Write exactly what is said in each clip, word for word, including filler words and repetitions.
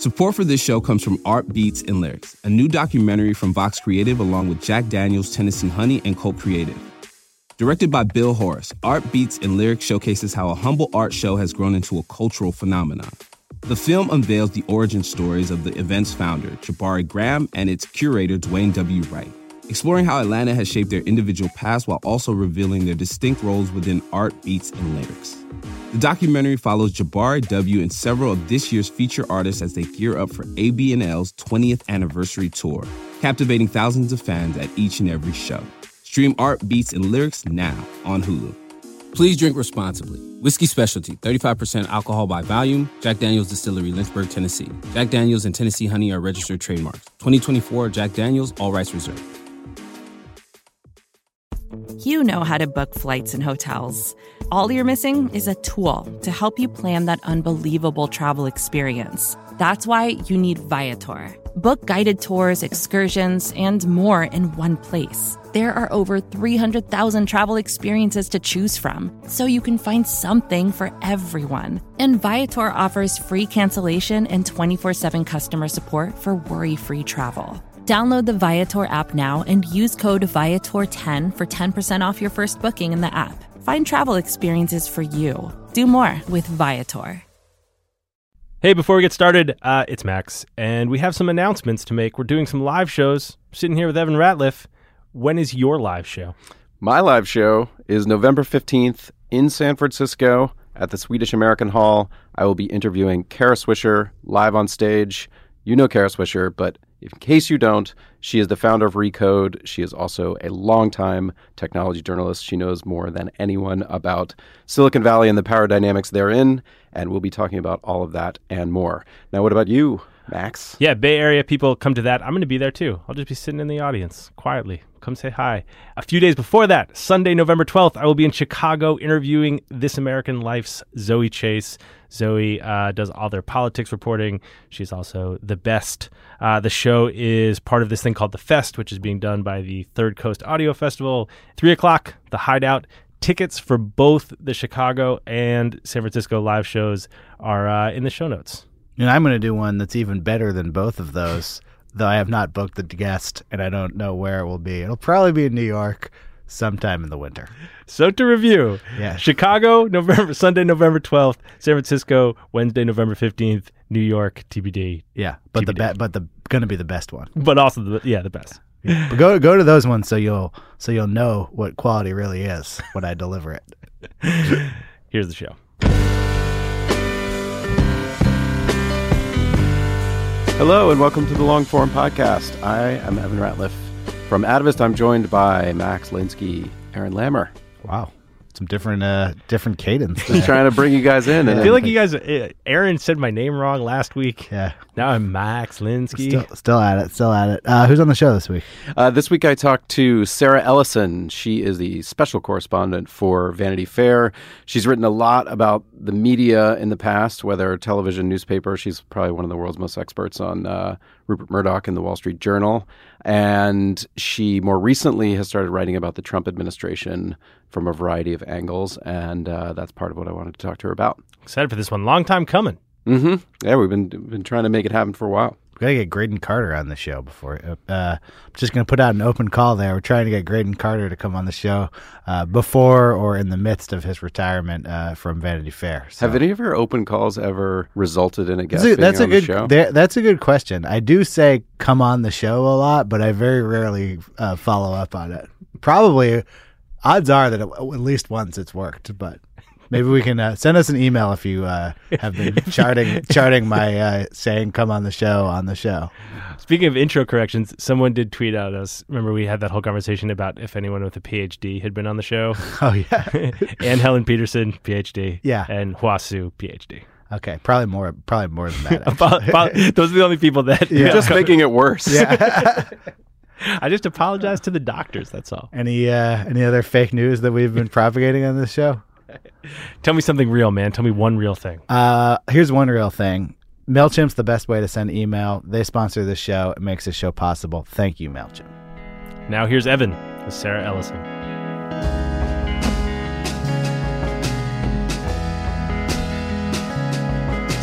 Support for this show comes from Art Beats and Lyrics, a new documentary from Vox Creative along with Jack Daniels, Tennessee Honey, and Cult Creative. Directed by Bill Horace, Art Beats and Lyrics showcases how a humble art show has grown into a cultural phenomenon. The film unveils the origin stories of the event's founder, Jabari Graham, and its curator, Dwayne W. Wright, exploring how Atlanta has shaped their individual past while also revealing their distinct roles within Art, Beats, and Lyrics. The documentary follows Jabari W. and several of this year's feature artists as they gear up for A B N L's twentieth anniversary tour, captivating thousands of fans at each and every show. Stream Art, Beats, and Lyrics now on Hulu. Please drink responsibly. Whiskey Specialty, thirty-five percent alcohol by volume. Jack Daniels Distillery, Lynchburg, Tennessee. Jack Daniels and Tennessee Honey are registered trademarks. twenty twenty-four Jack Daniels, all rights reserved. You know how to book flights and hotels. All you're missing is a tool to help you plan that unbelievable travel experience. That's why you need Viator. Book guided tours, excursions, and more in one place. There are over three hundred thousand travel experiences to choose from, so you can find something for everyone. And Viator offers free cancellation and twenty-four seven customer support for worry-free travel. Download the Viator app now and use code Viator ten for ten percent off your first booking in the app. Find travel experiences for you. Do more with Viator. Hey, before we get started, uh, it's Max, and we have some announcements to make. We're doing some live shows. I'm sitting here with Evan Ratliff. When is your live show? My live show is November fifteenth in San Francisco at the Swedish American Hall. I will be interviewing Kara Swisher live on stage. You know Kara Swisher, but in case you don't, she is the founder of Recode. She is also a longtime technology journalist. She knows more than anyone about Silicon Valley and the power dynamics therein, and we'll be talking about all of that and more. Now, what about you, Max? Yeah, Bay Area people come to that. I'm going to be there too. I'll just be sitting in the audience quietly. Come say hi. A few days before that, Sunday, November twelfth, I will be in Chicago interviewing This American Life's Zoe Chase. Zoe uh, does all their politics reporting. She's also the best. Uh, the show is part of this thing called The Fest, which is being done by the Third Coast Audio Festival. Three o'clock, The Hideout. Tickets for both the Chicago and San Francisco live shows are uh, in the show notes. And I'm going to do one that's even better than both of those, though I have not booked the guest, and I don't know where it will be. It'll probably be in New York sometime in the winter. So to review, yeah. Chicago, November Sunday, November twelfth, San Francisco, Wednesday, November fifteenth, New York, T B D. Yeah, but T B D. the be- but the going to be the best one. But also, the, yeah, the best. Yeah. But go go to those ones so you'll so you'll know what quality really is when I deliver it. Here's the show. Hello and welcome to the Long Form Podcast. I am Evan Ratliff. From Atavist, I'm joined by Max Linsky, Aaron Lammer. Wow. Some different uh, different cadence. Just trying to bring you guys in. I feel like you guys, uh, Aaron said my name wrong last week. Yeah. Now I'm Max Linsky. Still, still at it. Still at it. Uh, who's on the show this week? Uh, this week I talked to Sarah Ellison. She is the special correspondent for Vanity Fair. She's written a lot about the media in the past, whether television, newspaper. She's probably one of the world's most experts on uh, Rupert Murdoch and the Wall Street Journal. And she more recently has started writing about the Trump administration from a variety of angles. And uh, that's part of what I wanted to talk to her about. Excited for this one. Long time coming. Mm-hmm. Yeah, we've been been trying to make it happen for a while. We've got to get Graydon Carter on the show before. Uh, I'm just going to put out an open call there. We're trying to get Graydon Carter to come on the show uh, before or in the midst of his retirement uh, from Vanity Fair. So. Have any of your open calls ever resulted in a guest that's a, being that's on a good, the show? There, that's a good question. I do say come on the show a lot, but I very rarely uh, follow up on it. Probably, odds are that it, at least once it's worked, but... Maybe we can uh, send us an email if you uh, have been charting charting my uh, saying come on the show on the show. Speaking of intro corrections, someone did tweet at us. Remember we had that whole conversation about if anyone with a P H D had been on the show? Oh, yeah. And Helen Peterson, P H D. Yeah. And Huasu, P H D. Okay, probably more probably more than that. about, about, those are the only people that... You're yeah. just making it worse. Yeah. I just apologize to the doctors, that's all. Any, uh, any other fake news that we've been propagating on this show? Tell me something real, man. Tell me one real thing. Uh, here's one real thing. MailChimp's the best way to send email. They sponsor this show. It makes this show possible. Thank you, MailChimp. Now here's Evan with Sarah Ellison.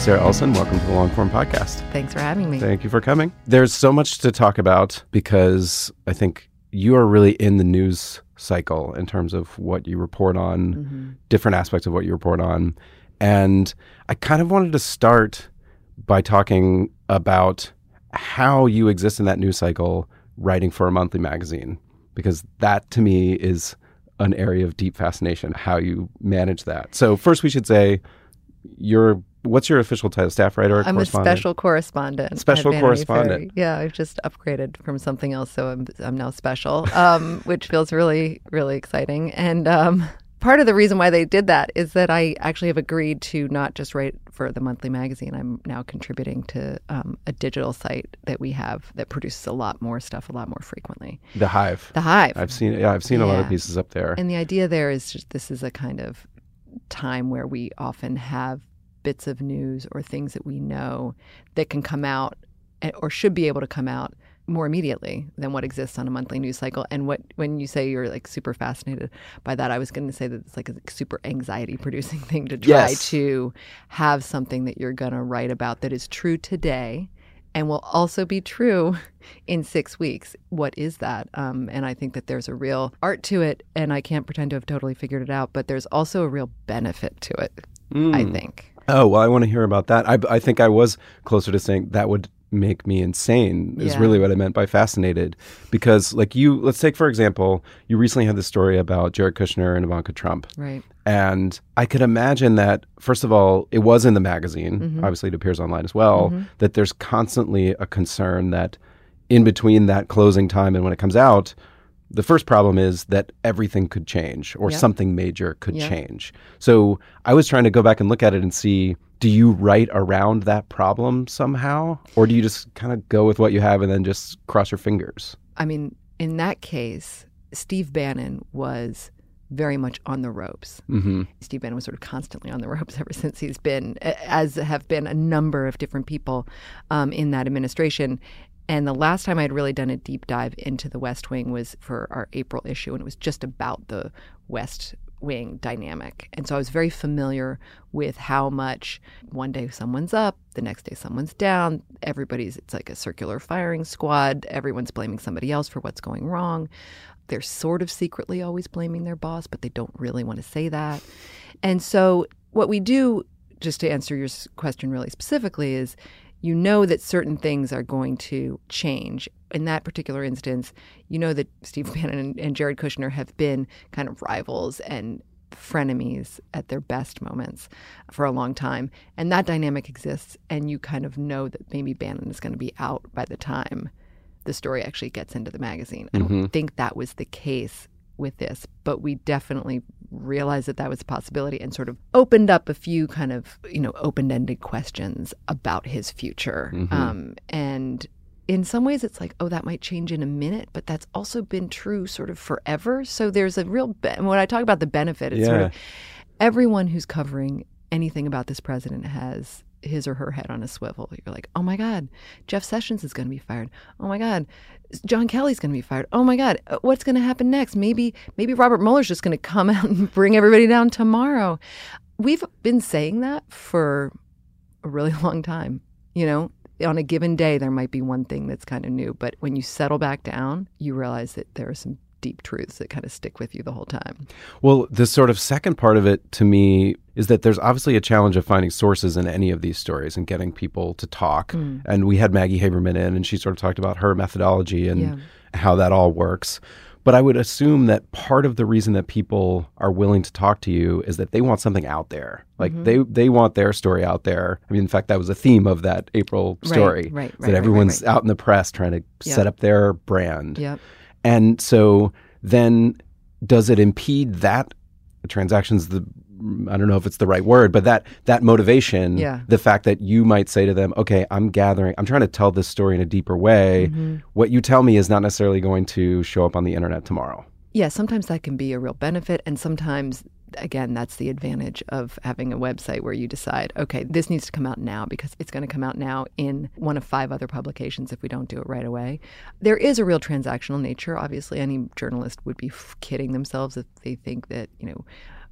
Sarah Ellison, welcome to the Longform Podcast. Thanks for having me. Thank you for coming. There's so much to talk about because I think you are really in the news cycle in terms of what you report on, mm-hmm. different aspects of what you report on. And I kind of wanted to start by talking about how you exist in that news cycle writing for a monthly magazine, because that to me is an area of deep fascination, how you manage that. So first we should say, you're, what's your official title? Staff writer or I'm correspondent? a special correspondent. Special at Vanity correspondent. Fair. Yeah, I've just upgraded from something else, so I'm I'm now special, um, which feels really, really exciting. And um, part of the reason why they did that is that I actually have agreed to not just write for the monthly magazine. I'm now contributing to um, a digital site that we have that produces a lot more stuff a lot more frequently. The Hive. The Hive. I've seen yeah, I've seen yeah. a lot of pieces up there. And the idea there is just this is a kind of time where we often have bits of news or things that we know that can come out or should be able to come out more immediately than what exists on a monthly news cycle. And what when you say you're like super fascinated by that, I was going to say that it's like a super anxiety producing thing to try yes. to have something that you're going to write about that is true today and will also be true in six weeks. What is that? Um, and I think that there's a real art to it, and I can't pretend to have totally figured it out, but there's also a real benefit to it, mm. I think. Oh, well, I want to hear about that. I, I think I was closer to saying that would make me insane is yeah. really what I meant by fascinated. Because like you, let's take, for example, you recently had this story about Jared Kushner and Ivanka Trump. Right. And I could imagine that, first of all, it was in the magazine. Mm-hmm. Obviously, it appears online as well, mm-hmm. that there's constantly a concern that in between that closing time and when it comes out, the first problem is that everything could change or yep. something major could yep. change. So I was trying to go back and look at it and see, do you write around that problem somehow? Or do you just kind of go with what you have and then just cross your fingers? I mean, in that case, Steve Bannon was very much on the ropes. Mm-hmm. Steve Bannon was sort of constantly on the ropes ever since he's been, as have been a number of different people um, in that administration. And the last time I'd really done a deep dive into the West Wing was for our April issue, and it was just about the West Wing dynamic. And so I was very familiar with how much one day someone's up, the next day someone's down. Everybody's, it's like a circular firing squad. Everyone's blaming somebody else for what's going wrong. They're sort of secretly always blaming their boss, but they don't really want to say that. And so what we do, just to answer your question really specifically, is you know that certain things are going to change. In that particular instance, you know that Steve Bannon and, and Jared Kushner have been kind of rivals and frenemies at their best moments for a long time. And that dynamic exists, and you kind of know that maybe Bannon is going to be out by the time the story actually gets into the magazine. I don't Mm-hmm. think that was the case with this, but we definitely realized that that was a possibility and sort of opened up a few kind of, you know, open-ended questions about his future. Mm-hmm. Um, and in some ways it's like, oh, that might change in a minute, but that's also been true sort of forever. So there's a real, be- when I talk about the benefit, it's yeah. sort of everyone who's covering anything about this president has his or her head on a swivel. You're like, oh my God, Jeff Sessions is going to be fired. Oh my God, John Kelly's going to be fired. Oh my God, what's going to happen next? Maybe maybe Robert Mueller's just going to come out and bring everybody down tomorrow. We've been saying that for a really long time. You know, on a given day, there might be one thing that's kind of new. But when you settle back down, you realize that there are some deep truths that kind of stick with you the whole time. Well, the sort of second part of it to me is that there's obviously a challenge of finding sources in any of these stories and getting people to talk. Mm. And we had Maggie Haberman in, and she sort of talked about her methodology and yeah. how that all works. But I would assume that part of the reason that people are willing to talk to you is that they want something out there. Like mm-hmm. they they want their story out there. I mean, in fact, that was a theme of that April story. Right, right, right, that everyone's right, right, right. out in the press trying to yep. set up their brand. Yep. And so then does it impede that transactions, the I don't know if it's the right word, but that that motivation, yeah. the fact that you might say to them, okay, I'm gathering, I'm trying to tell this story in a deeper way. Mm-hmm. What you tell me is not necessarily going to show up on the internet tomorrow. Yeah, sometimes that can be a real benefit. And sometimes, again, that's the advantage of having a website where you decide, okay, this needs to come out now because it's going to come out now in one of five other publications if we don't do it right away. There is a real transactional nature. Obviously, any journalist would be f- kidding themselves if they think that, you know,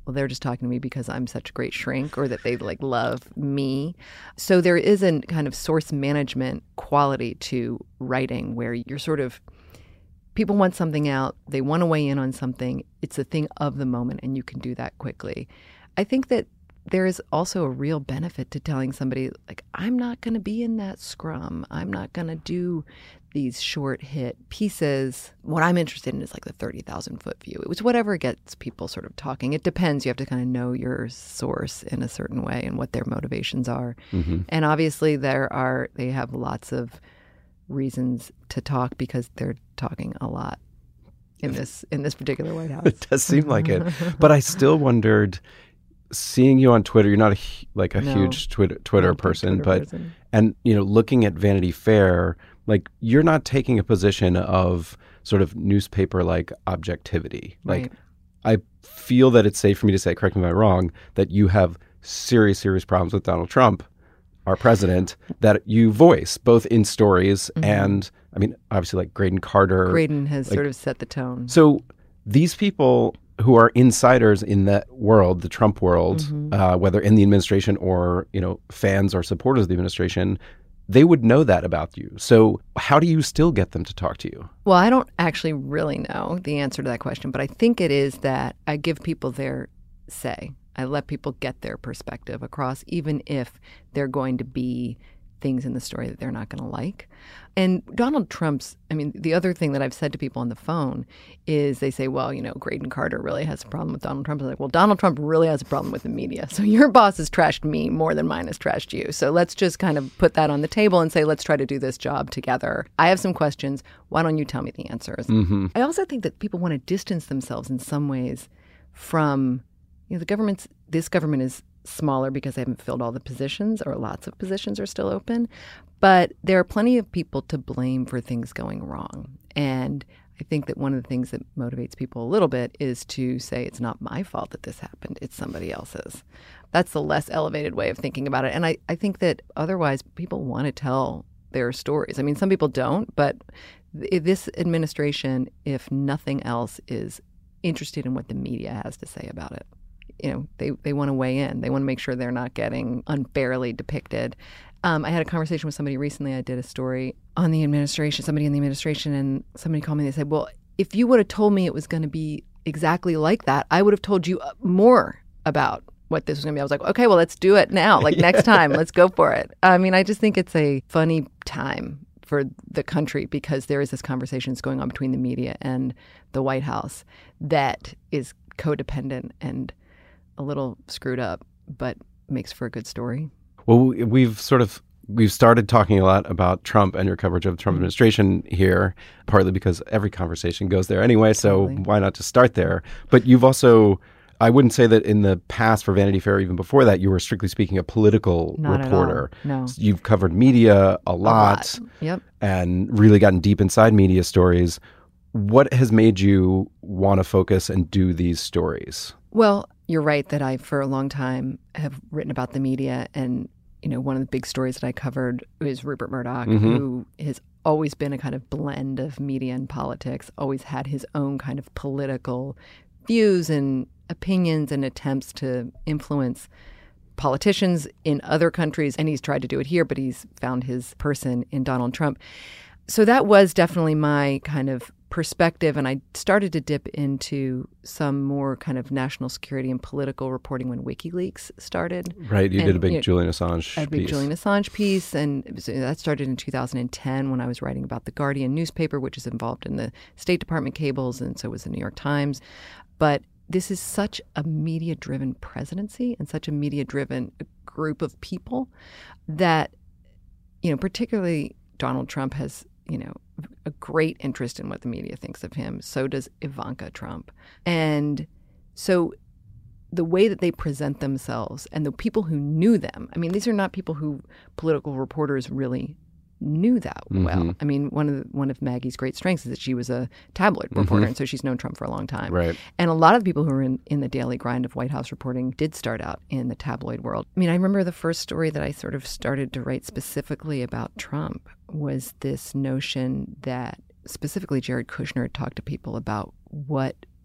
well, they're just talking to me because I'm such a great shrink, or that they like love me. So there is a kind of source management quality to writing where you're sort of, people want something out, they want to weigh in on something, it's a thing of the moment, and you can do that quickly. I think that there is also a real benefit to telling somebody, like, I'm not going to be in that scrum. I'm not going to do these short hit pieces. What I'm interested in is like the thirty thousand foot view. It was whatever gets people sort of talking. It depends. You have to kind of know your source in a certain way and what their motivations are. Mm-hmm. And obviously there are, they have lots of reasons to talk because they're talking a lot in this, in this particular White House. It does seem like it. But I still wondered, seeing you on Twitter, you're not a, like a no, huge Twitter, Twitter person, Twitter but, person. And, you know, looking at Vanity Fair, like, you're not taking a position of sort of newspaper-like objectivity. Like, right. I feel that it's safe for me to say, correct me if I'm wrong, that you have serious, serious problems with Donald Trump, our president, that you voice both in stories mm-hmm. and, I mean, obviously, like Graydon Carter. Graydon has like, sort of set the tone. So these people who are insiders in that world, the Trump world, mm-hmm. uh, whether in the administration or, you know, fans or supporters of the administration, they would know that about you. So how do you still get them to talk to you? Well, I don't actually really know the answer to that question, but I think it is that I give people their say. I let people get their perspective across, even if they're going to be things in the story that they're not going to like. And Donald Trump's, I mean, the other thing that I've said to people on the phone is they say, well, you know, Graydon Carter really has a problem with Donald Trump. I'm like, well, Donald Trump really has a problem with the media. So your boss has trashed me more than mine has trashed you. So let's just kind of put that on the table and say, let's try to do this job together. I have some questions. Why don't you tell me the answers? Mm-hmm. I also think that people want to distance themselves in some ways from, you know, the government's, this government is smaller because they haven't filled all the positions, or lots of positions are still open. But there are plenty of people to blame for things going wrong. And I think that one of the things that motivates people a little bit is to say, it's not my fault that this happened, it's somebody else's. That's the less elevated way of thinking about it. And I, I think that otherwise people want to tell their stories. I mean, some people don't, but th- this administration, if nothing else, is interested in what the media has to say about it. You know, they, they want to weigh in. They want to make sure they're not getting unfairly depicted. Um, I had a conversation with somebody recently. I did a story on the administration, somebody in the administration, and somebody called me and they said, well, if you would have told me it was going to be exactly like that, I would have told you more about what this was going to be. I was like, okay, well, let's do it now. Like next time, let's go for it. I mean, I just think it's a funny time for the country because there is this conversation that's going on between the media and the White House that is codependent and a little screwed up, but makes for a good story. Well, we've sort of, we've started talking a lot about Trump and your coverage of the Trump mm-hmm. administration here, partly because every conversation goes there anyway, so totally. Why not just start there? But you've also, I wouldn't say that in the past for Vanity Fair, even before that, you were strictly speaking a political not reporter. At all. No. You've covered media a lot, a lot. Yep. And really gotten deep inside media stories. What has made you want to focus and do these stories? Well, you're right that I, for a long time, have written about the media. And, you know, one of the big stories that I covered is Rupert Murdoch, mm-hmm. who has always been a kind of blend of media and politics, always had his own kind of political views and opinions and attempts to influence politicians in other countries. And he's tried to do it here, but he's found his person in Donald Trump. So that was definitely my kind of perspective, and I started to dip into some more kind of national security and political reporting when WikiLeaks started. Right, you and, did a big you know, Julian Assange a big piece. Julian Assange piece, and it was, that started in two thousand ten when I was writing about the Guardian newspaper, which is involved in the State Department cables, and so was the New York Times. But this is such a media-driven presidency and such a media-driven group of people that, you know, particularly Donald Trump has, you know, a great interest in what the media thinks of him. So does Ivanka Trump. And so the way that they present themselves and the people who knew them, I mean, these are not people who political reporters really knew that well. Mm-hmm. I mean, one of the, one of Maggie's great strengths is that she was a tabloid reporter, mm-hmm. and so she's known Trump for a long time. Right. And a lot of the people who are in, in the daily grind of White House reporting did start out in the tabloid world. I mean, I remember the first story that I sort of started to write specifically about Trump was this notion that specifically Jared Kushner had talked to people about what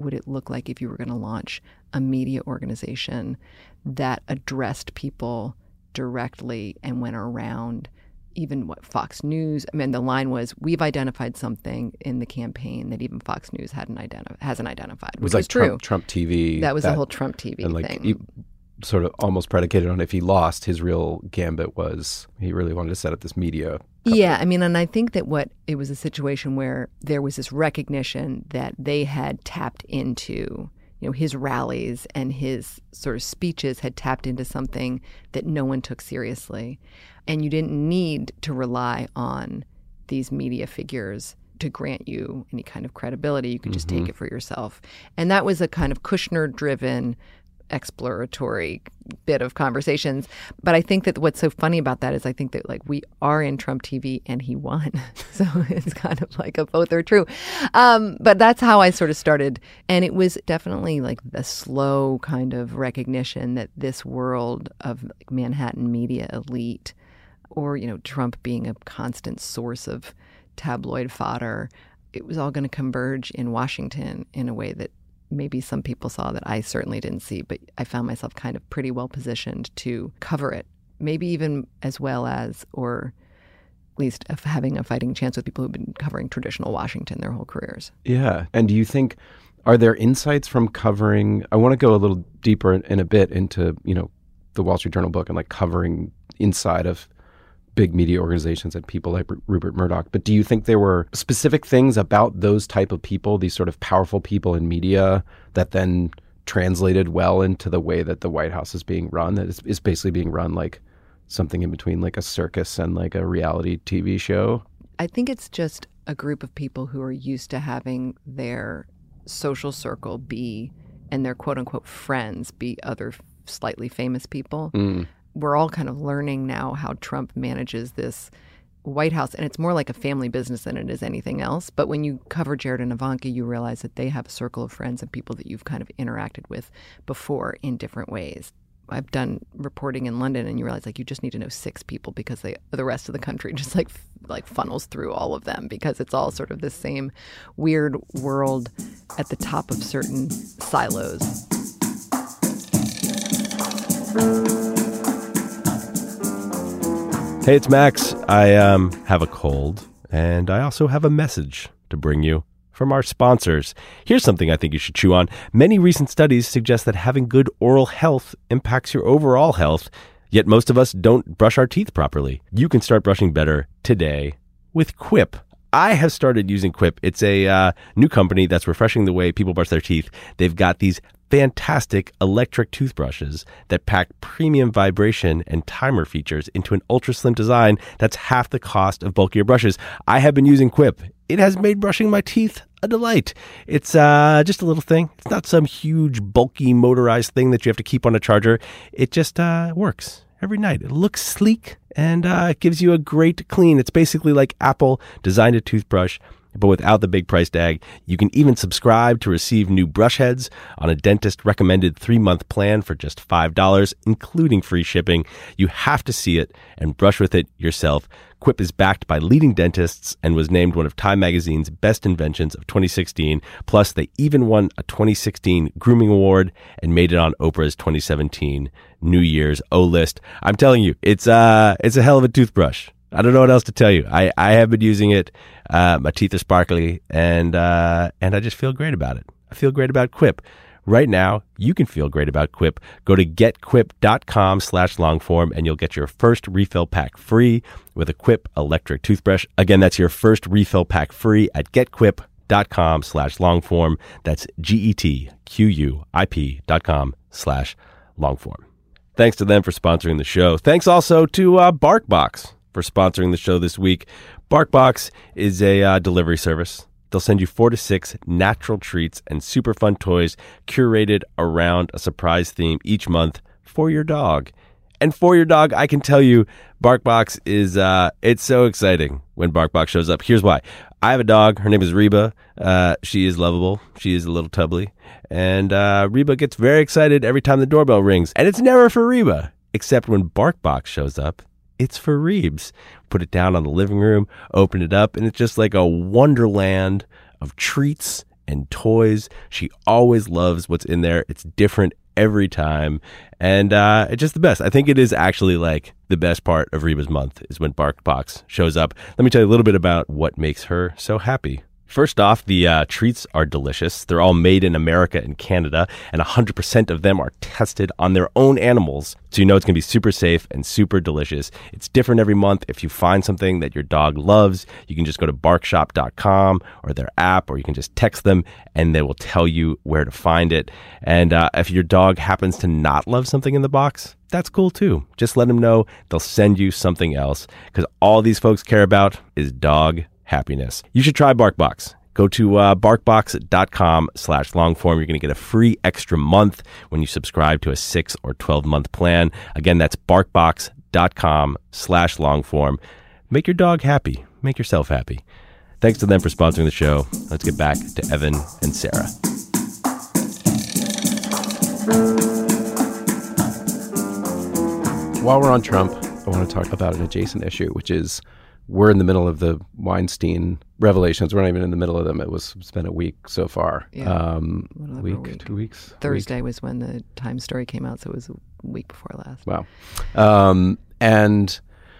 would it look like if you were going to launch a media organization that addressed people directly and went around even what Fox News, I mean, the line was, we've identified something in the campaign that even Fox News hadn't identi- hasn't identified, which it was like is true. Trump, Trump T V. That was that, the whole Trump T V and like, thing. He, sort of almost predicated on if he lost, his real gambit was he really wanted to set up this media company. Yeah, I mean, and I think that what it was a situation where there was this recognition that they had tapped into, you know, his rallies and his sort of speeches had tapped into something that no one took seriously. And you didn't need to rely on these media figures to grant you any kind of credibility. You could just mm-hmm. take it for yourself. And that was a kind of Kushner-driven exploratory bit of conversations. But I think that what's so funny about that is I think that like we are in Trump T V and he won. So it's kind of like a both are true. Um, but that's how I sort of started. And it was definitely like the slow kind of recognition that this world of like Manhattan media elite, or, you know, Trump being a constant source of tabloid fodder, it was all going to converge in Washington in a way that maybe some people saw that I certainly didn't see, but I found myself kind of pretty well positioned to cover it, maybe even as well as, or at least of having a fighting chance with people who've been covering traditional Washington their whole careers. Yeah. And do you think, are there insights from covering, I want to go a little deeper in, in a bit into, you know, the Wall Street Journal book and like covering inside of big media organizations and people like Rupert Murdoch. But do you think there were specific things about those type of people, these sort of powerful people in media, that then translated well into the way that the White House is being run? That is, is basically being run like something in between like a circus and like a reality T V show? I think it's just a group of people who are used to having their social circle be, and their quote unquote friends be other slightly famous people. Mm. We're all kind of learning now how Trump manages this White House, and it's more like a family business than it is anything else. But when you cover Jared and Ivanka, you realize that they have a circle of friends and people that you've kind of interacted with before in different ways. I've done reporting in London, and you realize like you just need to know six people because they, the rest of the country just like like funnels through all of them because it's all sort of the same weird world at the top of certain silos. Hey, it's Max. I um, have a cold, and I also have a message to bring you from our sponsors. Here's something I think you should chew on. Many recent studies suggest that having good oral health impacts your overall health, yet most of us don't brush our teeth properly. You can start brushing better today with Quip. I have started using Quip. It's a uh, new company that's refreshing the way people brush their teeth. They've got these fantastic electric toothbrushes that pack premium vibration and timer features into an ultra slim design that's half the cost of bulkier brushes. I have been using Quip. It has made brushing my teeth a delight. It's uh, just a little thing. It's not some huge, bulky, motorized thing that you have to keep on a charger. It just uh, works every night. It looks sleek and uh, it gives you a great clean. It's basically like Apple designed a toothbrush, but without the big price tag. You can even subscribe to receive new brush heads on a dentist-recommended three-month plan for just five dollars, including free shipping. You have to see it and brush with it yourself. Quip is backed by leading dentists and was named one of Time Magazine's best inventions of twenty sixteen. Plus, they even won a twenty sixteen Grooming Award and made it on Oprah's twenty seventeen New Year's O list. I'm telling you, it's uh, it's a hell of a toothbrush. I don't know what else to tell you. I, I have been using it. Uh, my teeth are sparkly, and uh, and I just feel great about it. I feel great about Quip. Right now, you can feel great about Quip. Go to getquip.com slash longform, and you'll get your first refill pack free with a Quip electric toothbrush. Again, that's your first refill pack free at getquip.com slash longform. That's G-E-T-Q-U-I-P dot com slash longform. Thanks to them for sponsoring the show. Thanks also to uh, BarkBox for sponsoring the show this week. BarkBox is a uh, delivery service. They'll send you four to six natural treats and super fun toys curated around a surprise theme each month for your dog. And for your dog, I can tell you, BarkBox is, uh, it's so exciting when BarkBox shows up. Here's why. I have a dog. Her name is Reba. Uh, she is lovable. She is a little tubbly. And uh, Reba gets very excited every time the doorbell rings. And it's never for Reba, except when BarkBox shows up. It's for Reebs. Put it down on the living room, open it up, and it's just like a wonderland of treats and toys. She always loves what's in there. It's different every time. And uh, it's just the best. I think it is actually like the best part of Reba's month is when BarkBox shows up. Let me tell you a little bit about what makes her so happy. First off, the uh, treats are delicious. They're all made in America and Canada, and one hundred percent of them are tested on their own animals. So you know it's going to be super safe and super delicious. It's different every month. If you find something that your dog loves, you can just go to bark shop dot com or their app, or you can just text them, and they will tell you where to find it. And uh, if your dog happens to not love something in the box, that's cool too. Just let them know. They'll send you something else, because all these folks care about is dog happiness. You should try BarkBox. Go to uh, barkbox dot com slash longform. You're going to get a free extra month when you subscribe to a six or twelve month plan. Again, that's barkbox dot com slash longform. Make your dog happy. Make yourself happy. Thanks to them for sponsoring the show. Let's get back to Evan and Sarah. While we're on Trump, I want to talk about an adjacent issue, which is we're in the middle of the Weinstein revelations. We're not even in the middle of them. It was it's been a week so far. Yeah, um, a week, week, two weeks. Thursday week. was when the Times story came out, so it was a week before last. Wow. Um, and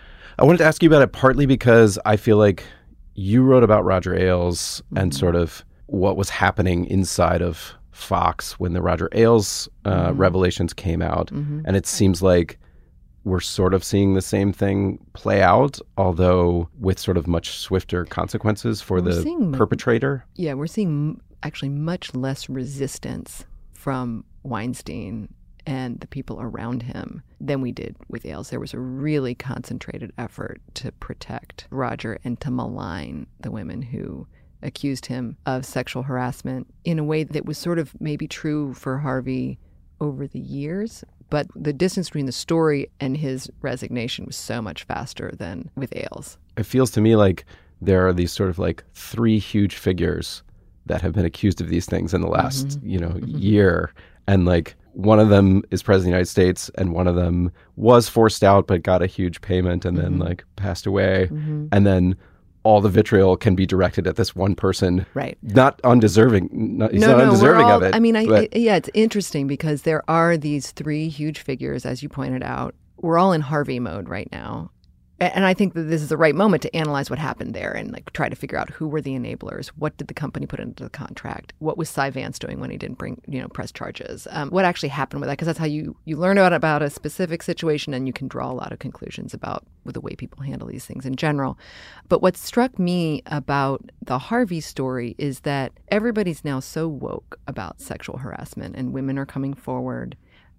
I wanted to ask you about it partly because I feel like you wrote about Roger Ailes mm-hmm. and sort of what was happening inside of Fox when the Roger Ailes uh, mm-hmm. revelations came out, mm-hmm. and it seems like we're sort of seeing the same thing play out, although with sort of much swifter consequences for we're the perpetrator. Mu- yeah, we're seeing actually much less resistance from Weinstein and the people around him than we did with Ailes. There was a really concentrated effort to protect Roger and to malign the women who accused him of sexual harassment in a way that was sort of maybe true for Harvey over the years. But the distance between the story and his resignation was so much faster than with Ailes. It feels to me like there are these sort of like three huge figures that have been accused of these things in the last, mm-hmm. you know, mm-hmm. year. And like one of them is president of the United States, and one of them was forced out but got a huge payment and mm-hmm. then like passed away. Mm-hmm. And then all the vitriol can be directed at this one person. Right. Not undeserving. Not, he's no, not no, undeserving all, of it. I mean, I, but... I, yeah, it's interesting because there are these three huge figures, as you pointed out. We're all in Harvey mode right now. And I think that this is the right moment to analyze what happened there and like try to figure out who were the enablers. What did the company put into the contract? What was Cy Vance doing when he didn't bring, you know, press charges? Um, what actually happened with that? Because that's how you, you learn about, about a specific situation and you can draw a lot of conclusions about with the way people handle these things in general. But what struck me about the Harvey story is that everybody's now so woke about sexual harassment and women are coming forward.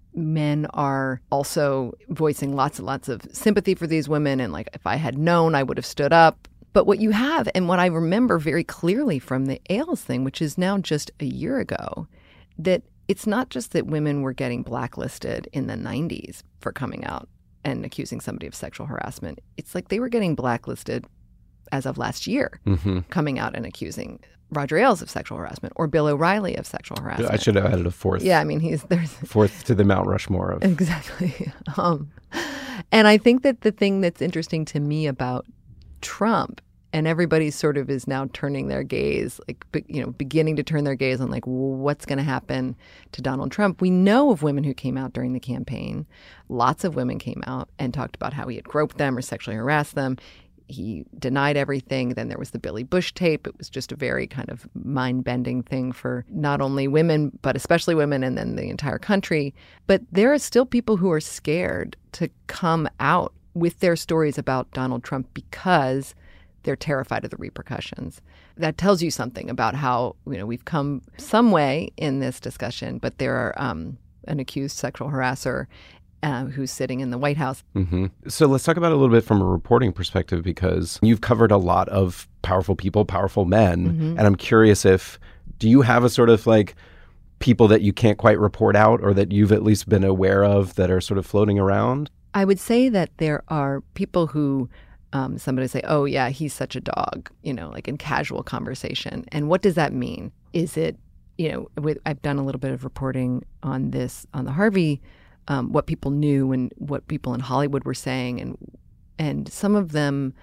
Men are also voicing lots and lots of sympathy for these women. And like, if I had known, I would have stood up. But what you have, and what I remember very clearly from the Ailes thing, which is now just a year ago, that it's not just that women were getting blacklisted in the nineties for coming out and accusing somebody of sexual harassment. It's like they were getting blacklisted as of last year, mm-hmm. coming out and accusing Roger Ailes of sexual harassment or Bill O'Reilly of sexual harassment. I should have added a fourth. Yeah, I mean, he's there's fourth to the Mount Rushmore of exactly. Um, and I think that the thing that's interesting to me about Trump, and everybody sort of is now turning their gaze, like you know, beginning to turn their gaze on like what's going to happen to Donald Trump. We know of women who came out during the campaign. Lots of women came out and talked about how he had groped them or sexually harassed them. He denied everything. Then there was the Billy Bush tape. It was just a very kind of mind-bending thing for not only women, but especially women and then the entire country. But there are still people who are scared to come out with their stories about Donald Trump because they're terrified of the repercussions. That tells you something about how, you know, we've come some way in this discussion, but there are um, an accused sexual harasser Uh, who's sitting in the White House. Mm-hmm. So let's talk about it a little bit from a reporting perspective, because you've covered a lot of powerful people, powerful men. Mm-hmm. And I'm curious if, do you have a sort of like people that you can't quite report out or that you've at least been aware of that are sort of floating around? I would say that there are people who um, somebody say, oh, yeah, he's such a dog, you know, like in casual conversation. And what does that mean? Is it, you know, with, I've done a little bit of reporting on this, on the Harvey Um, what people knew and what people in Hollywood were saying. And and some of them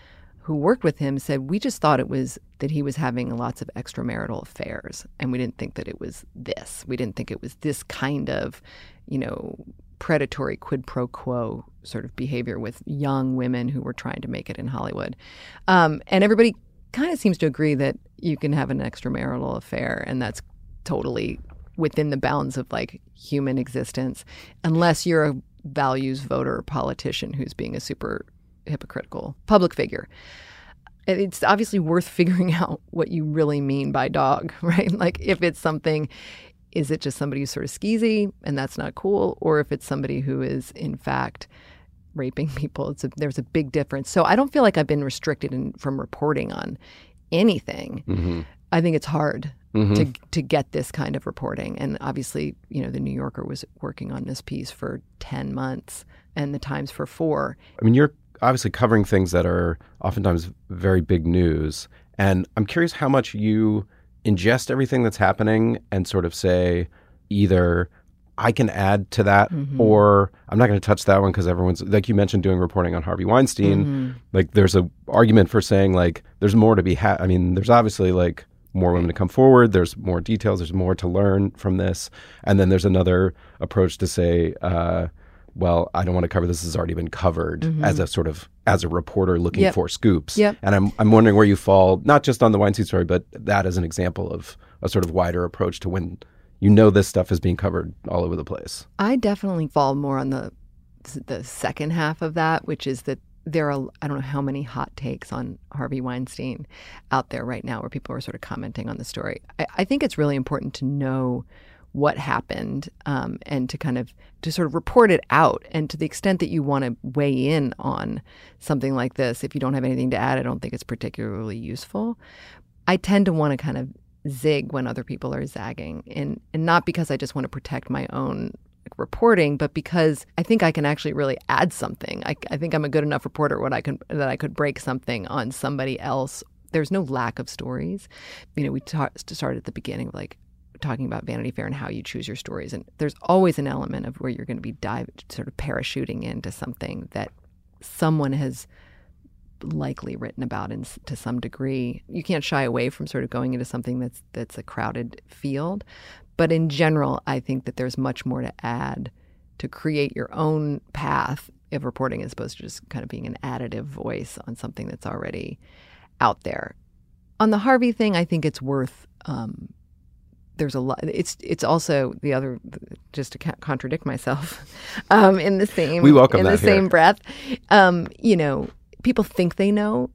who worked with him said, we just thought it was that he was having lots of extramarital affairs. And we didn't think that it was this. We didn't think it was this kind of, you know, predatory quid pro quo sort of behavior with young women who were trying to make it in Hollywood. Um, and everybody kind of seems to agree that you can have an extramarital affair, and that's totally within the bounds of like human existence, unless you're a values voter or politician who's being a super hypocritical public figure. It's obviously worth figuring out what you really mean by dog, right? Like if it's something, is it just somebody who's sort of skeezy and that's not cool? Or if it's somebody who is in fact raping people, it's a, there's a big difference. So I don't feel like I've been restricted in, from reporting on anything. Mm-hmm. I think it's hard mm-hmm. to to get this kind of reporting. And obviously, you know, the New Yorker was working on this piece for ten months and the Times for four. I mean, you're obviously covering things that are oftentimes very big news. And I'm curious how much you ingest everything that's happening and sort of say either I can add to that mm-hmm. or I'm not going to touch that one because everyone's, like you mentioned, doing reporting on Harvey Weinstein. Mm-hmm. Like there's a argument for saying like there's more to be had. I mean, there's obviously like more women to come forward. There's more details. There's more to learn from this. And then there's another approach to say, uh, well, I don't want to cover this. This has already been covered mm-hmm. as a sort of, as a reporter looking yep. for scoops. Yep. And I'm I'm wondering where you fall, not just on the Weinstein story, but that as an example of a sort of wider approach to when you know this stuff is being covered all over the place. I definitely fall more on the the second half of that, which is that there are, I don't know how many hot takes on Harvey Weinstein out there right now where people are sort of commenting on the story. I, I think it's really important to know what happened um, and to kind of to sort of report it out. And to the extent that you want to weigh in on something like this, if you don't have anything to add, I don't think it's particularly useful. I tend to want to kind of zig when other people are zagging, and, and not because I just want to protect my own reporting, but because I think I can actually really add something. I, I think I'm a good enough reporter when I can, that I could break something on somebody else. There's no lack of stories. You know, we ta- started at the beginning, like, talking about Vanity Fair and how you choose your stories. And there's always an element of where you're going to be dive, sort of parachuting into something that someone has likely written about in, to some degree. You can't shy away from sort of going into something that's that's a crowded field. But in general, I think that there's much more to add to create your own path of reporting as opposed to just kind of being an additive voice on something that's already out there. On the Harvey thing, I think it's worth... Um, There's a lot. It's it's also the other, just to ca- contradict myself, um, in the same we welcome in that the here. same breath. Um, you know, people think they know.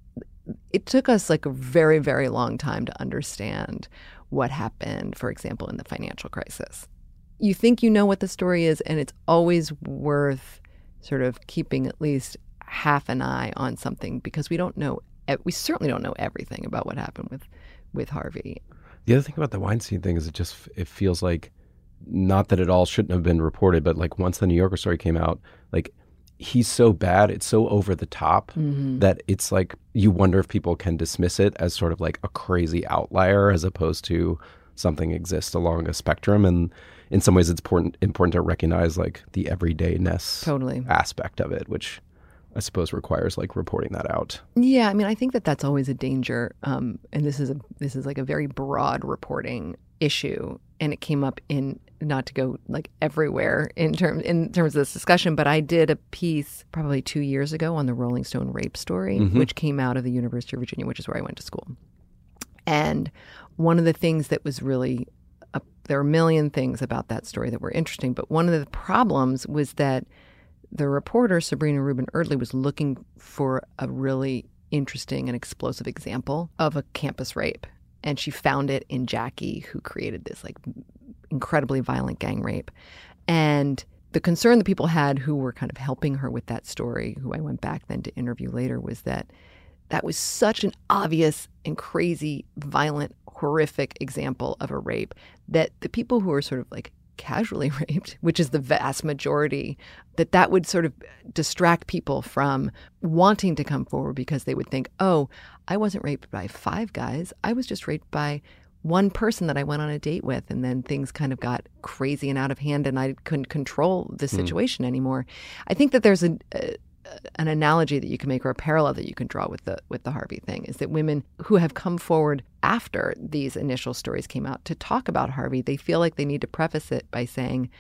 It took us like a very very long time to understand what happened. For example, in the financial crisis, you think you know what the story is, and it's always worth sort of keeping at least half an eye on something because we don't know. We certainly don't know everything about what happened with with Harvey. The other thing about the Weinstein thing is it just it feels like, not that it all shouldn't have been reported, but like once the New Yorker story came out, like he's so bad, it's so over the top mm-hmm. that it's like you wonder if people can dismiss it as sort of like a crazy outlier as opposed to something exists along a spectrum. And in some ways it's important important to recognize like the everydayness totally. aspect of it, which I suppose requires like reporting that out. Yeah, I mean, I think that that's always a danger, um, and this is a this is like a very broad reporting issue, and it came up in, not to go like everywhere in terms in terms of this discussion, but I did a piece probably two years ago on the Rolling Stone rape story, mm-hmm. which came out of the University of Virginia, which is where I went to school. And one of the things that was really a, there are a million things about that story that were interesting, but one of the problems was that the reporter, Sabrina Rubin Erdely, was looking for a really interesting and explosive example of a campus rape. And she found it in Jackie, who created this like incredibly violent gang rape. And the concern that people had who were kind of helping her with that story, who I went back then to interview later, was that that was such an obvious and crazy, violent, horrific example of a rape that the people who were sort of like casually raped, which is the vast majority, that that would sort of distract people from wanting to come forward because they would think, oh, I wasn't raped by five guys. I was just raped by one person that I went on a date with. And then things kind of got crazy and out of hand and I couldn't control the situation mm. anymore. I think that there's a, a an analogy that you can make or a parallel that you can draw with the with the Harvey thing is that women who have come forward after these initial stories came out to talk about Harvey, they feel like they need to preface it by saying,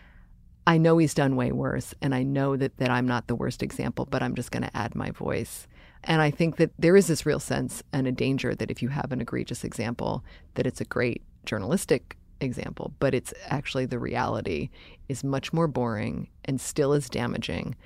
I know he's done way worse, and I know that, that I'm not the worst example, but I'm just going to add my voice. And I think that there is this real sense and a danger that if you have an egregious example, that it's a great journalistic example, but it's actually the reality is much more boring and still is damaging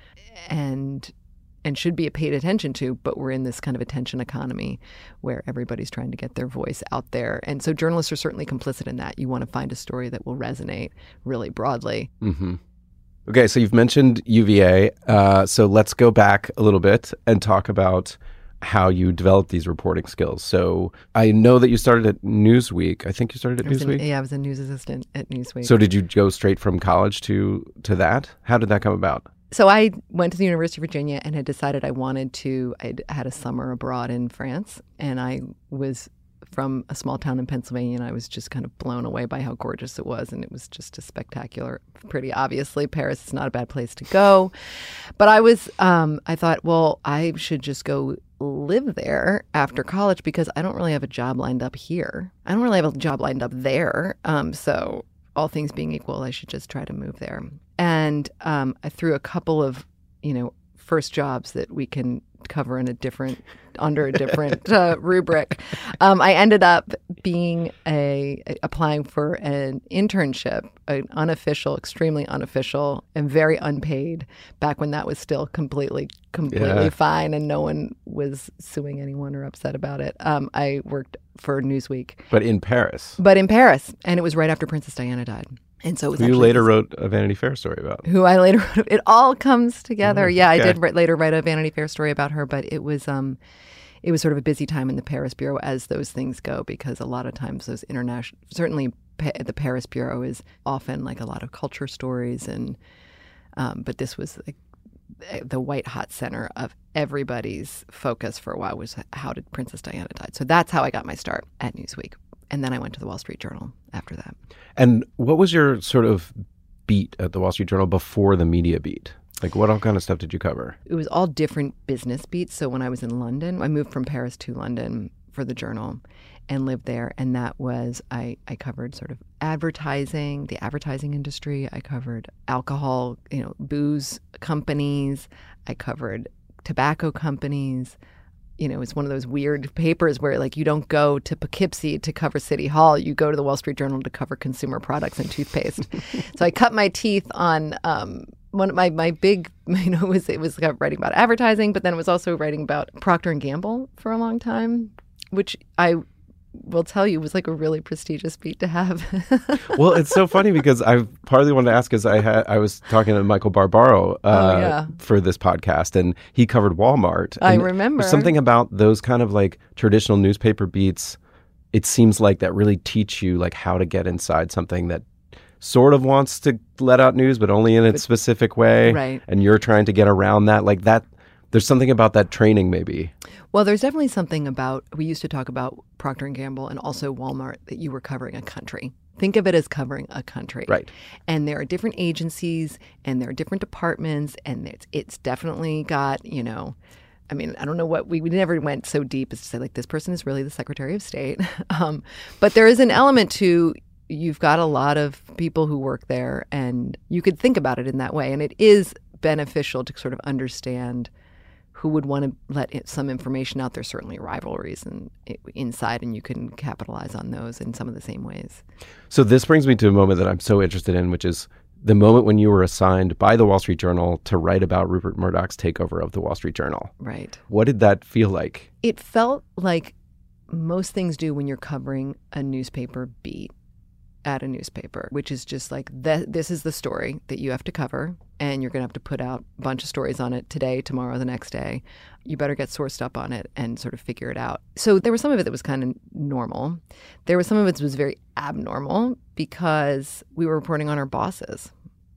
and and should be paid attention to, but we're in this kind of attention economy where everybody's trying to get their voice out there. And so journalists are certainly complicit in that. You want to find a story that will resonate really broadly. Mm-hmm. Okay, so you've mentioned U V A. Uh, so let's go back a little bit and talk about how you developed these reporting skills. So I know that you started at Newsweek. I think you started at I was Newsweek? An, yeah, I was a news assistant at Newsweek. So did you go straight from college to to that? How did that come about? So I went to the University of Virginia and had decided I wanted to, I had a summer abroad in France, and I was from a small town in Pennsylvania, and I was just kind of blown away by how gorgeous it was, and it was just a spectacular, pretty obviously, Paris is not a bad place to go. But I was, um, I thought, well, I should just go live there after college because I don't really have a job lined up here. I don't really have a job lined up there. Um, so all things being equal, I should just try to move there. And um, I threw a couple of, you know, first jobs that we can cover in a different, under a different uh, rubric. Um, I ended up being a, applying for an internship, an unofficial, extremely unofficial and very unpaid, back when that was still completely, completely Yeah. fine and no one was suing anyone or upset about it. Um, I worked for Newsweek. But in Paris. But in Paris, and it was right after Princess Diana died. And so it was Who you actually later this- wrote a Vanity Fair story about. who I later wrote. It all comes together. Mm, yeah, okay. I did write, later write a Vanity Fair story about her, but it was um, it was sort of a busy time in the Paris bureau as those things go, because a lot of times those international, certainly pa- the Paris bureau is often like a lot of culture stories, and um, but this was like the white hot center of everybody's focus for a while was how did Princess Diana die. So that's how I got my start at Newsweek. And then I went to the Wall Street Journal after that. And what was your sort of beat at the Wall Street Journal before the media beat? Like, what all kind of stuff did you cover? It was all different business beats. So when I was in London, I moved from Paris to London for the Journal and lived there. And that was, I, I covered sort of advertising, the advertising industry. I covered alcohol, you know, booze companies. I covered tobacco companies. You know, it's one of those weird papers where, like, you don't go to Poughkeepsie to cover City Hall. You go to the Wall Street Journal to cover consumer products and toothpaste. So I cut my teeth on um, one of my, my big, you know, it was, it was writing about advertising, but then it was also writing about Procter and Gamble for a long time, which I will tell you was like a really prestigious beat to have. Well, it's so funny because I partly wanted to ask is I had I was talking to Michael Barbaro uh, Oh, yeah. for this podcast, and he covered Walmart. I And remember. there's something about those kind of like traditional newspaper beats. It seems like that really teach you like how to get inside something that sort of wants to let out news, but only in its specific way. Right. And you're trying to get around that. Like that, there's something about that training, maybe. Well, there's definitely something about, we used to talk about Procter and Gamble and also Walmart, that you were covering a country. Think of it as covering a country. Right. And there are different agencies and there are different departments, and it's, it's definitely got, you know, I mean, I don't know what, we, we never went so deep as to say, like, this person is really the Secretary of State. um, but there is an element to, you've got a lot of people who work there, and you could think about it in that way. And it is beneficial to sort of understand who would want to let it, some information out. There's certainly rivalries and inside, and you can capitalize on those in some of the same ways. So this brings me to a moment that I'm so interested in, which is the moment when you were assigned by the Wall Street Journal to write about Rupert Murdoch's takeover of the Wall Street Journal. Right. What did that feel like? It felt like most things do when you're covering a newspaper beat at a newspaper, which is just like, th- this is the story that you have to cover, and you're going to have to put out a bunch of stories on it today, tomorrow, the next day. You better get sourced up on it and sort of figure it out. So there was some of it that was kind of normal. There was some of it that was very abnormal because we were reporting on our bosses.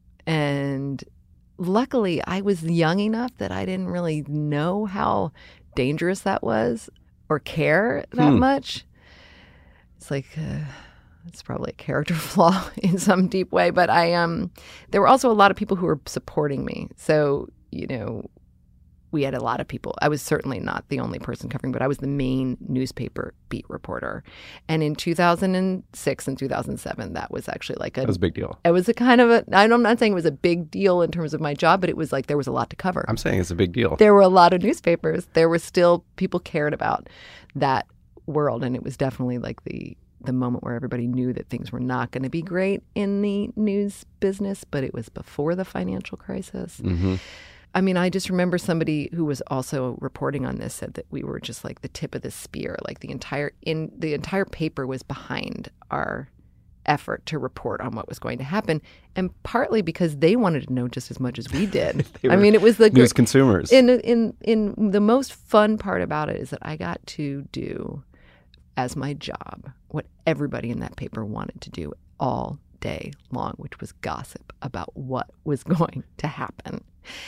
And luckily, I was young enough that I didn't really know how dangerous that was or care that Hmm. much. It's like... Uh, It's probably a character flaw in some deep way, but I um, there were also a lot of people who were supporting me. So, you know, we had a lot of people. I was certainly not the only person covering, but I was the main newspaper beat reporter. And in two thousand six and two thousand seven, that was actually like a... That was a big deal. It was a kind of a... I'm not saying it was a big deal in terms of my job, but it was like there was a lot to cover. I'm saying it's a big deal. There were a lot of newspapers. There were still... People cared about that world, and it was definitely like the... the moment where everybody knew that things were not going to be great in the news business, but it was before the financial crisis. Mm-hmm. I mean, I just remember somebody who was also reporting on this said that we were just like the tip of the spear. Like the entire in the entire paper was behind our effort to report on what was going to happen, and partly because they wanted to know just as much as we did. I mean, it was the news consumers. In in in the most fun part about it is that I got to do as my job what everybody in that paper wanted to do all day long, which was gossip about what was going to happen.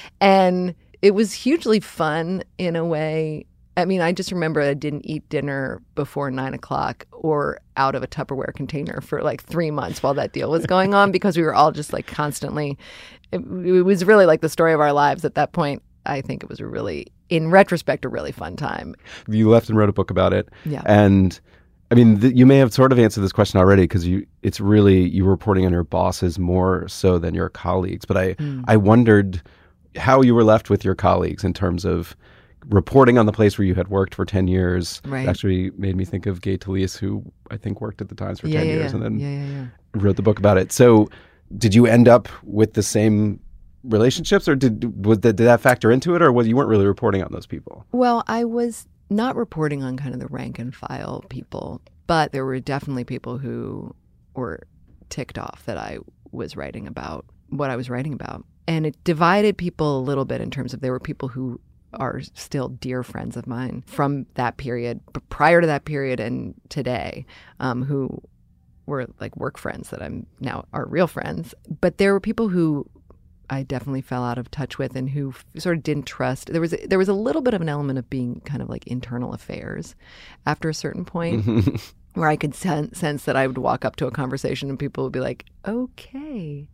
And it was hugely fun in a way. I mean, I just remember I didn't eat dinner before nine o'clock or out of a Tupperware container for like three months while that deal was going on, because we were all just like constantly, it, it was really like the story of our lives at that point. I think it was a really, in retrospect, a really fun time. You left and wrote a book about it. Yeah. And I mean, th- you may have sort of answered this question already, because you, it's really, you were reporting on your bosses more so than your colleagues. But I, Mm. I wondered how you were left with your colleagues in terms of reporting on the place where you had worked for ten years. Right. It actually made me think of Gay Talese, who I think worked at the Times for Yeah, ten yeah, years yeah. and then Yeah, yeah, yeah. wrote the book about it. So did you end up with the same relationships, or did, was that, did that factor into it, or was you weren't really reporting on those people? Well, I was not reporting on kind of the rank and file people, but there were definitely people who were ticked off that I was writing about what I was writing about. And it divided people a little bit in terms of there were people who are still dear friends of mine from that period, but prior to that period and today, um, who were like work friends that I'm now are real friends. But there were people who I definitely fell out of touch with and who f- sort of didn't trust. There was a, there was a little bit of an element of being kind of like internal affairs after a certain point, where I could sen- sense that I would walk up to a conversation and people would be like, okay.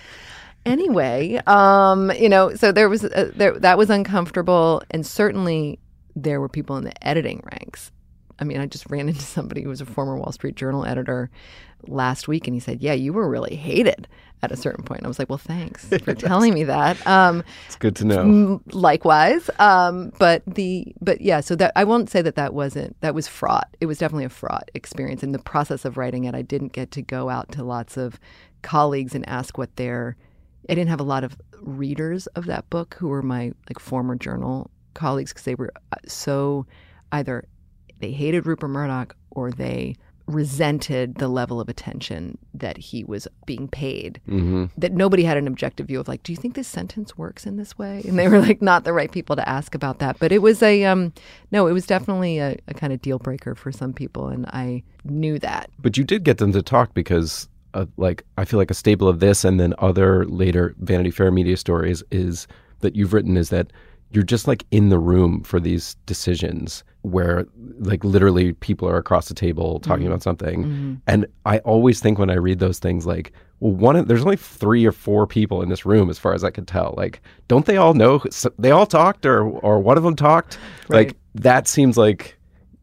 Anyway, um, you know, so there was a, there that was uncomfortable, and certainly there were people in the editing ranks. I mean, I just ran into somebody who was a former Wall Street Journal editor last week, and he said, yeah, you were really hated at a certain point. And I was like, well, thanks for telling me that. Um, It's good to know. m- likewise. Um, but the but yeah, so that I won't say that that wasn't, that was fraught. It was definitely a fraught experience. In the process of writing it, I didn't get to go out to lots of colleagues and ask what their, I didn't have a lot of readers of that book who were my like former journal colleagues, because they were so either they hated Rupert Murdoch or they resented the level of attention that he was being paid. Mm-hmm. That nobody had an objective view of like, do you think this sentence works in this way? And they were like not the right people to ask about that. But it was a um, no, it was definitely a, a kind of deal breaker for some people, and I knew that. But you did get them to talk, because uh, like I feel like a staple of this and then other later Vanity Fair media stories is that you've written is that you're just like in the room for these decisions where like literally people are across the table talking Mm-hmm. about something. Mm-hmm. And I always think when I read those things, like, well, one of, there's only three or four people in this room as far as I could tell. Like, don't they all know? They all talked, or or one of them talked. Right. Like, that seems like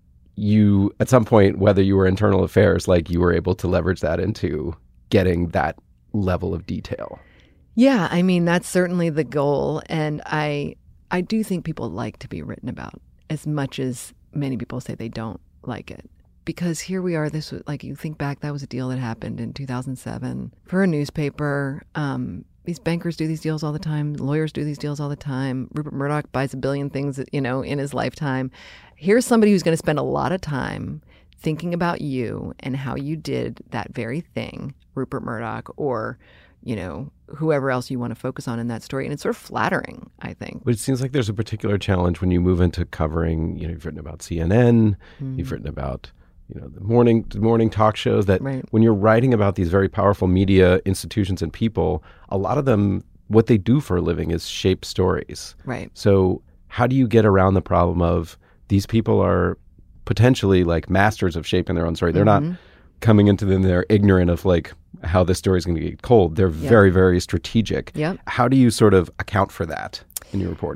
you, at some point, whether you were internal affairs, like you were able to leverage that into getting that level of detail. Yeah, I mean, that's certainly the goal. And I I do think people like to be written about, as much as many people say they don't like it. Because here we are, this was, like, you think back, that was a deal that happened in two thousand seven for a newspaper. Um, these bankers do these deals all the time. Lawyers do these deals all the time. Rupert Murdoch buys a billion things, you know, in his lifetime. Here's somebody who's going to spend a lot of time thinking about you and how you did that very thing, Rupert Murdoch, or, you know, whoever else you want to focus on in that story. And it's sort of flattering, I think. But it seems like there's a particular challenge when you move into covering, you know, you've written about C N N, Mm. you've written about, you know, the morning the morning talk shows, that Right. when you're writing about these very powerful media institutions and people, a lot of them, what they do for a living is shape stories. Right. So how do you get around the problem of these people are potentially like masters of shaping their own story? They're Mhm. not coming into them, they're ignorant of like how this story is going to get told. They're Yep. very, very strategic. Yep. How do you sort of account for that in your reporting?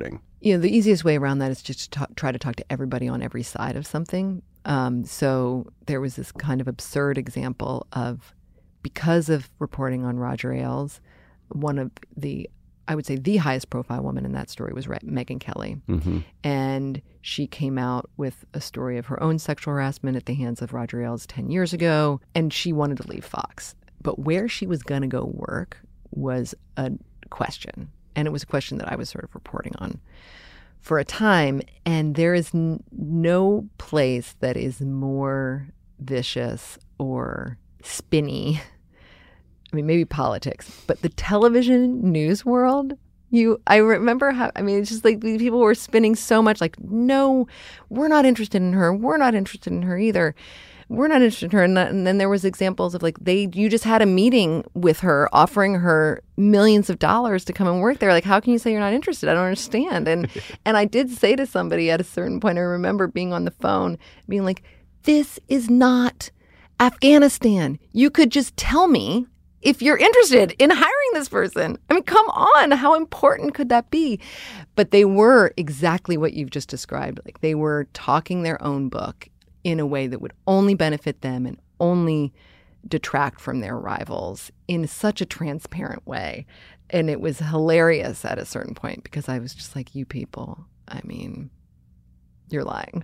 You know, the easiest way around that is just to talk, try to talk to everybody on every side of something. Um, so there was this kind of absurd example of, because of reporting on Roger Ailes, one of the, I would say the highest profile woman in that story was Megyn Kelly. Mm-hmm. And she came out with a story of her own sexual harassment at the hands of Roger Ailes ten years ago, and she wanted to leave Fox. But where she was going to go work was a question. And it was a question that I was sort of reporting on for a time. And there is n- no place that is more vicious or spinny. I mean, maybe politics, but the television news world, you, I remember how, I mean, it's just like people were spinning so much like, no, we're not interested in her. We're not interested in her either. We're not interested in her. And, that, and then there was examples of like, they, you just had a meeting with her offering her millions of dollars to come and work there. Like, how can you say you're not interested? I don't understand. And, and I did say to somebody at a certain point, I remember being on the phone being like, this is not Afghanistan. You could just tell me if you're interested in hiring this person. I mean, come on, how important could that be? But they were exactly what you've just described. Like, they were talking their own book in a way that would only benefit them and only detract from their rivals in such a transparent way. And it was hilarious at a certain point because I was just like, you people, I mean, you're lying.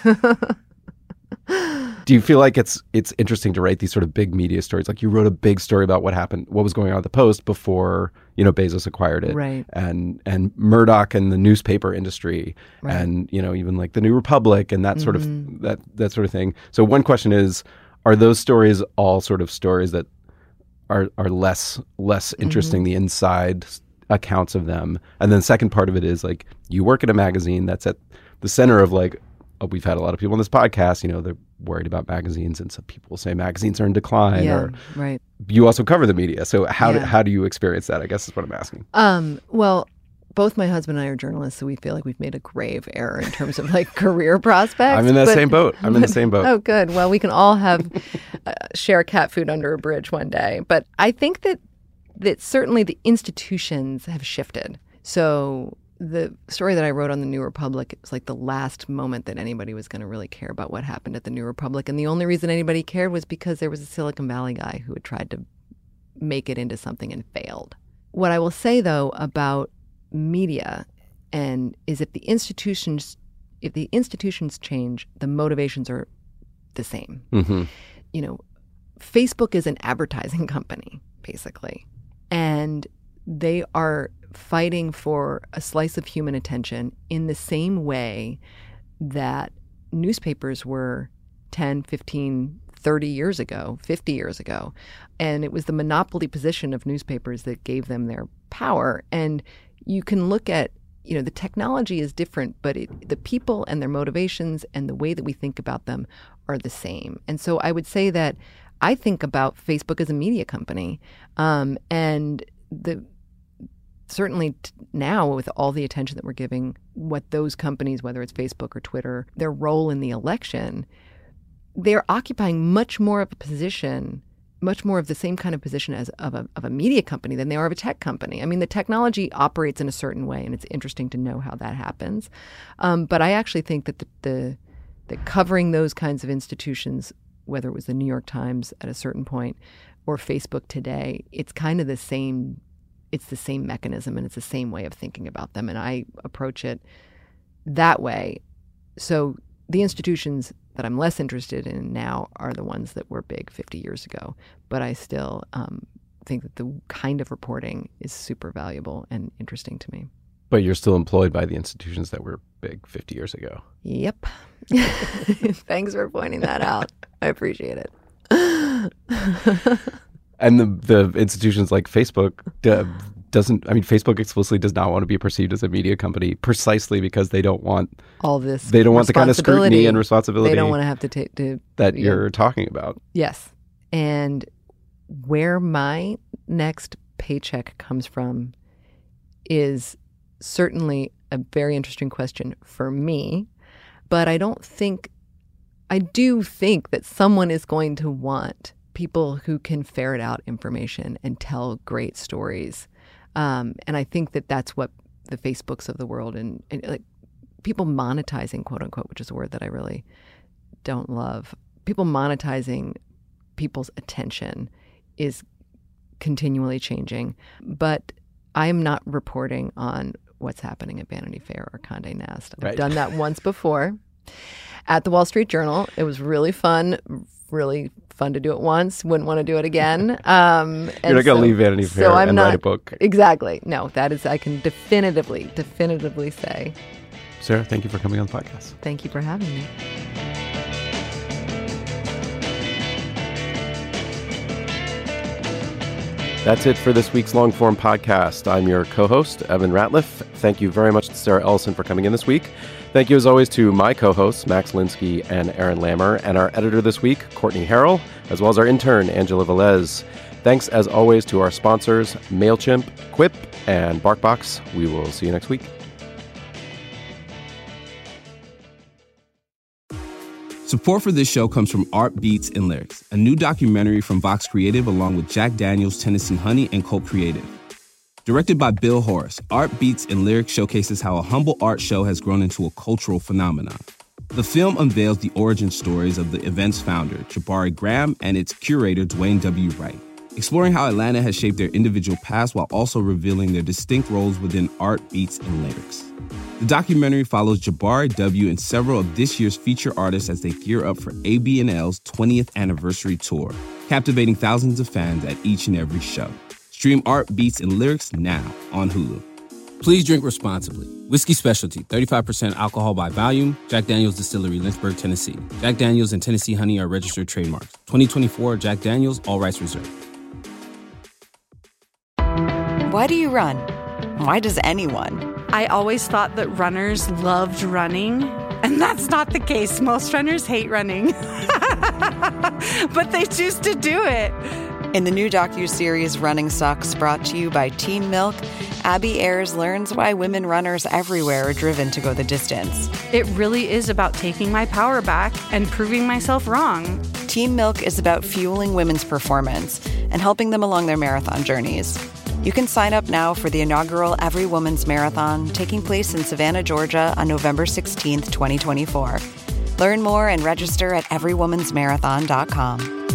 Do you feel like it's it's interesting to write these sort of big media stories? Like, you wrote a big story about what happened, what was going on at the Post before, you know, Bezos acquired it, right? And and Murdoch and the newspaper industry, right. And you know, even like the New Republic and that sort mm-hmm. of that that sort of thing. So one question is, are those stories all sort of stories that are are less less interesting, mm-hmm. the inside accounts of them? And then the second part of it is like, you work at a magazine that's at the center of like, oh, we've had a lot of people on this podcast, you know, they're worried about magazines, and some people say magazines are in decline. Yeah, or right. You also cover the media. So how yeah. do, how do you experience that, I guess is what I'm asking. Um, well, both my husband and I are journalists, so we feel like we've made a grave error in terms of like career prospects. I'm in that but, same boat. I'm in the same boat. Oh, good. Well, we can all have uh, share cat food under a bridge one day. But I think that that certainly the institutions have shifted. So the story that I wrote on the New Republic was like the last moment that anybody was going to really care about what happened at the New Republic. And the only reason anybody cared was because there was a Silicon Valley guy who had tried to make it into something and failed. What I will say, though, about media and is if the institutions if the institutions change, the motivations are the same. Mm-hmm. You know, Facebook is an advertising company, basically. And they are fighting for a slice of human attention in the same way that newspapers were ten, fifteen, thirty years ago, fifty years ago. And it was the monopoly position of newspapers that gave them their power. And you can look at, you know, the technology is different, but it, the people and their motivations and the way that we think about them are the same. And so I would say that I think about Facebook as a media company. Um, and the certainly t- now with all the attention that we're giving what those companies, whether it's Facebook or Twitter, their role in the election, they're occupying much more of a position, much more of the same kind of position as of a, of a media company than they are of a tech company. I mean, the technology operates in a certain way, and it's interesting to know how that happens. Um, but I actually think that the, the that covering those kinds of institutions, whether it was the New York Times at a certain point or Facebook today, it's kind of the same. It's the same mechanism, and it's the same way of thinking about them. And I approach it that way. So the institutions that I'm less interested in now are the ones that were big fifty years ago. But I still um, think that the kind of reporting is super valuable and interesting to me. But you're still employed by the institutions that were big fifty years ago. Yep. Thanks for pointing that out. I appreciate it. And the the institutions like Facebook uh, doesn't, I mean, Facebook explicitly does not want to be perceived as a media company precisely because they don't want all this. They don't want the kind of scrutiny and responsibility. They don't want to have to take to that yeah. you're talking about. Yes. And where my next paycheck comes from is certainly a very interesting question for me, but I don't think, I do think that someone is going to want people who can ferret out information and tell great stories. Um, and I think that that's what the Facebooks of the world and, and like people monetizing, quote unquote, which is a word that I really don't love. People monetizing people's attention is continually changing. But I'm not reporting on what's happening at Vanity Fair or Condé Nast. I've Right. done that once before at the Wall Street Journal. It was really fun, really fun to do it once. Wouldn't want to do it again. Um, You're not going to leave Vanity Fair so I'm and not, write a book. Exactly. No, that is, I can definitively, definitively say. Sarah, thank you for coming on the podcast. Thank you for having me. That's it for this week's long form podcast. I'm your co-host, Evan Ratliff. Thank you very much to Sarah Ellison for coming in this week. Thank you, as always, to my co-hosts, Max Linsky and Aaron Lammer, and our editor this week, Courtney Harrell, as well as our intern, Angela Velez. Thanks, as always, to our sponsors, MailChimp, Quip, and BarkBox. We will see you next week. Support for this show comes from Art Beats and Lyrics, a new documentary from Vox Creative along with Jack Daniels, Tennessee Honey, and Colt Creative. Directed by Bill Horace, Art Beats and Lyrics showcases how a humble art show has grown into a cultural phenomenon. The film unveils the origin stories of the event's founder, Jabari Graham, and its curator, Dwayne W. Wright, exploring how Atlanta has shaped their individual paths while also revealing their distinct roles within Art Beats and Lyrics. The documentary follows Jabari W. and several of this year's feature artists as they gear up for A B and L's twentieth anniversary tour, captivating thousands of fans at each and every show. Stream Art Beats and Lyrics now on Hulu. Please drink responsibly. Whiskey Specialty, thirty-five percent alcohol by volume. Jack Daniel's Distillery, Lynchburg, Tennessee. Jack Daniel's and Tennessee Honey are registered trademarks. twenty twenty-four Jack Daniel's, all rights reserved. Why do you run? Why does anyone? I always thought that runners loved running, and that's not the case. Most runners hate running, but they choose to do it. In the new docuseries Running Sucks, brought to you by Teen Milk, Abby Ayers learns why women runners everywhere are driven to go the distance. It really is about taking my power back and proving myself wrong. Teen Milk is about fueling women's performance and helping them along their marathon journeys. You can sign up now for the inaugural Every Woman's Marathon taking place in Savannah, Georgia on November sixteenth, twenty twenty-four. Learn more and register at every woman's marathon dot com.